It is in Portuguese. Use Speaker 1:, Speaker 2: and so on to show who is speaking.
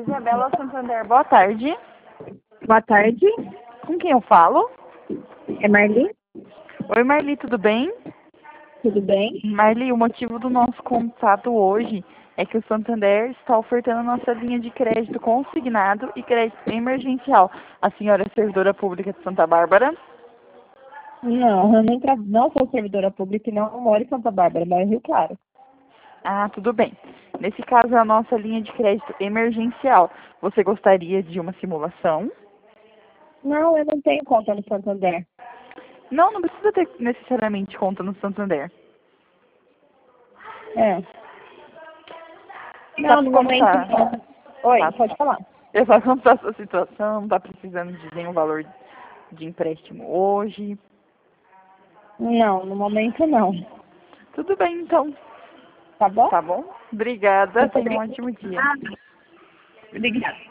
Speaker 1: Isabela Santander, boa tarde.
Speaker 2: Boa tarde,
Speaker 1: Com quem eu falo?
Speaker 2: é Marli,
Speaker 1: Oi, Marli, tudo bem?
Speaker 2: tudo bem?
Speaker 1: Marli, o motivo do nosso contato hoje é que o Santander está ofertando nossa linha de crédito consignado e crédito emergencial. A senhora é servidora pública de Santa Bárbara?
Speaker 2: Não, eu não sou servidora pública e não moro em Santa Bárbara, moro em Rio Claro.
Speaker 1: Ah, tudo bem. Nesse caso, é a nossa linha de crédito emergencial. Você gostaria de uma simulação?
Speaker 2: Não, eu não tenho conta no Santander.
Speaker 1: Não, não precisa ter necessariamente conta no Santander.
Speaker 2: É. Não,
Speaker 1: Sabe
Speaker 2: no
Speaker 1: como
Speaker 2: momento
Speaker 1: tá?
Speaker 2: não. Oi,
Speaker 1: Tá.
Speaker 2: pode falar.
Speaker 1: Eu só como tá a sua situação, tá precisando de nenhum valor de empréstimo hoje.
Speaker 2: Não, no momento não.
Speaker 1: Tudo bem, então.
Speaker 2: Tá bom?
Speaker 1: Tá bom? Obrigada.
Speaker 2: Muito
Speaker 1: Tenha um
Speaker 2: obrigada.
Speaker 1: ótimo dia.
Speaker 2: Obrigada.